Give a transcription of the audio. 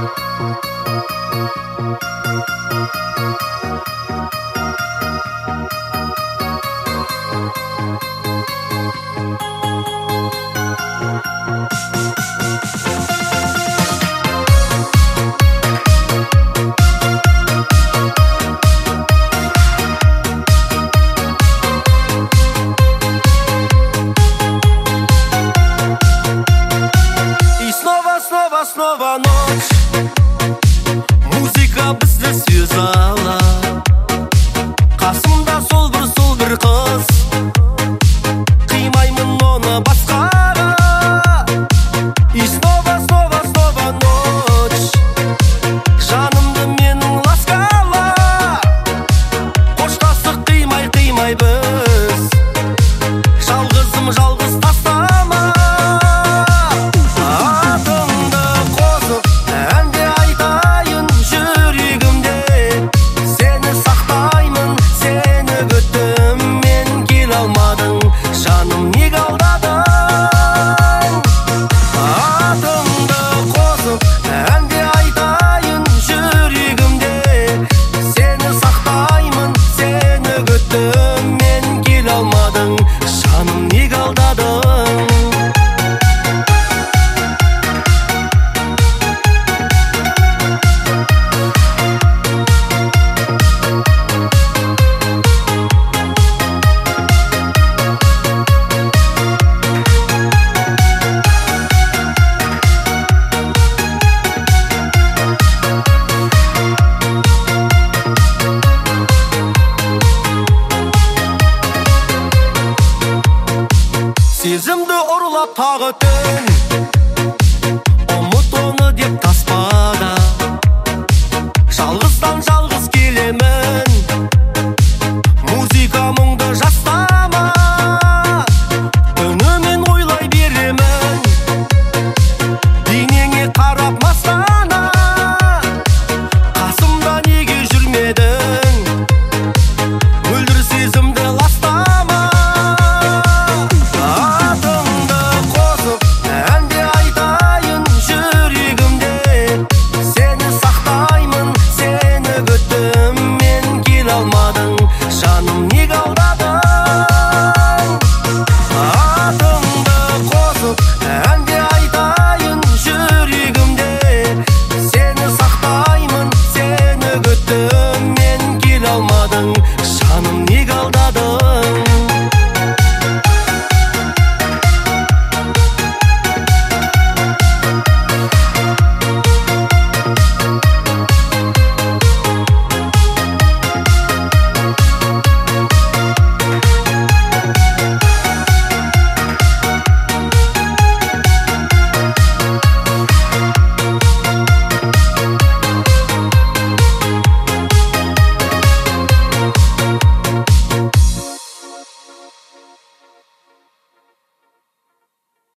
Снова ночь, музыка бізді сөз ала, қасымда сол бір қыз, қимаймын оны басқаға. И снова ночь, жанымды менің ласкала, қоштасық қимай біз, жалғызым жалғыз тастама. Жаным неге алдадың? Атыңды қосып әнде айтайын жүрегімде, сені сақтаймын, сені күттім, мен келе алмадың. Жаным неге алдадың? Сезімді ұрлап тағы